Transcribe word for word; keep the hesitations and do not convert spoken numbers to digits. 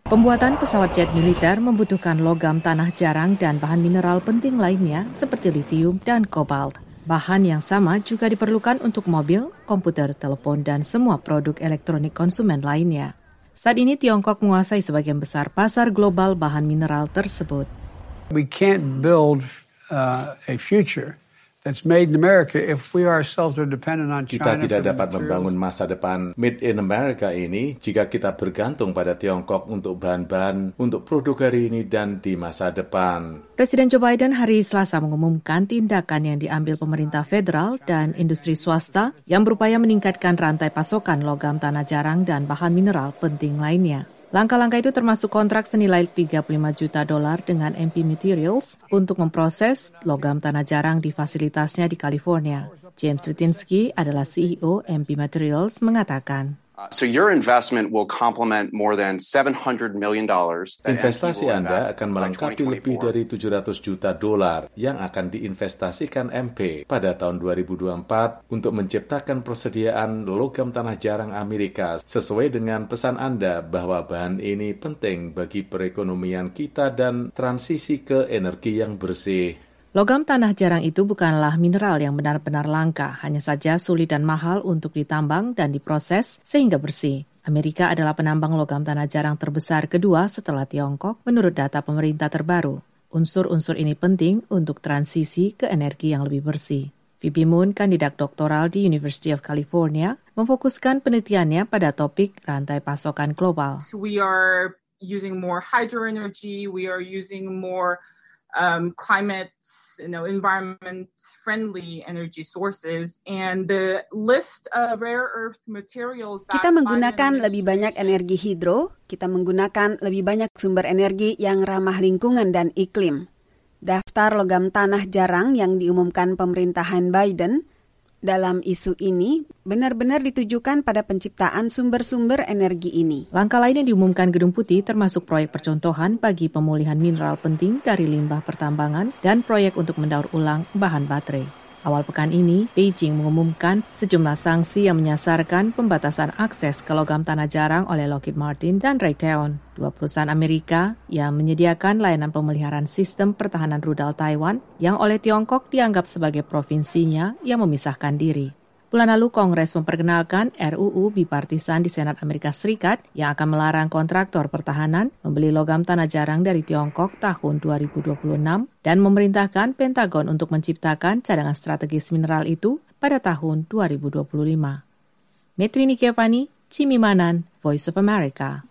Pembuatan pesawat jet militer membutuhkan logam tanah jarang dan bahan mineral penting lainnya seperti litium dan kobalt. Bahan yang sama juga diperlukan untuk mobil, komputer, telepon, dan semua produk elektronik konsumen lainnya. Saat ini Tiongkok menguasai sebagian besar pasar global bahan mineral tersebut. We can't build uh, a future that's made in America if we ourselves are dependent on China. Kita tidak dapat membangun masa depan made in America ini jika kita bergantung pada Tiongkok untuk bahan-bahan untuk produk hari ini dan di masa depan. Presiden Joe Biden hari Selasa mengumumkan tindakan yang diambil pemerintah federal dan industri swasta yang berupaya meningkatkan rantai pasokan logam tanah jarang dan bahan mineral penting lainnya. Langkah-langkah itu termasuk kontrak senilai tiga puluh lima juta dolar dengan M P Materials untuk memproses logam tanah jarang di fasilitasnya di California. James Ritinsky adalah C E O M P Materials mengatakan, Uh, so your investment will complement more than seven hundred million dollars. Investasi Anda akan melengkapi lebih dari tujuh ratus juta dolar yang akan diinvestasikan M P pada tahun dua ribu dua puluh empat untuk menciptakan persediaan logam tanah jarang Amerika sesuai dengan pesan Anda bahwa bahan ini penting bagi perekonomian kita dan transisi ke energi yang bersih. Logam tanah jarang itu bukanlah mineral yang benar-benar langka, hanya saja sulit dan mahal untuk ditambang dan diproses sehingga bersih. Amerika adalah penambang logam tanah jarang terbesar kedua setelah Tiongkok menurut data pemerintah terbaru. Unsur-unsur ini penting untuk transisi ke energi yang lebih bersih. Phoebe Moon, kandidat doktoral di University of California, memfokuskan penelitiannya pada topik rantai pasokan global. We are using more hydro energy, we are using more Um, climate, you know, environment-friendly energy sources, and the list of rare earth materials. Kita menggunakan lebih banyak energi hidro, kita menggunakan lebih banyak sumber energi yang ramah lingkungan dan iklim. Daftar logam tanah jarang yang diumumkan pemerintahan Biden dalam isu ini benar-benar ditujukan pada penciptaan sumber-sumber energi ini. Langkah lain yang diumumkan Gedung Putih termasuk proyek percontohan bagi pemulihan mineral penting dari limbah pertambangan dan proyek untuk mendaur ulang bahan baterai. Awal pekan ini, Beijing mengumumkan sejumlah sanksi yang menyasarkan pembatasan akses ke logam tanah jarang oleh Lockheed Martin dan Raytheon, dua perusahaan Amerika yang menyediakan layanan pemeliharaan sistem pertahanan rudal Taiwan yang oleh Tiongkok dianggap sebagai provinsinya yang memisahkan diri. Bulan lalu, Kongres memperkenalkan R U U bipartisan di Senat Amerika Serikat yang akan melarang kontraktor pertahanan membeli logam tanah jarang dari Tiongkok tahun dua ribu dua puluh enam dan memerintahkan Pentagon untuk menciptakan cadangan strategis mineral itu pada tahun dua ribu dua puluh lima. Metri Nikiapani, Cimimanan, Voice of America.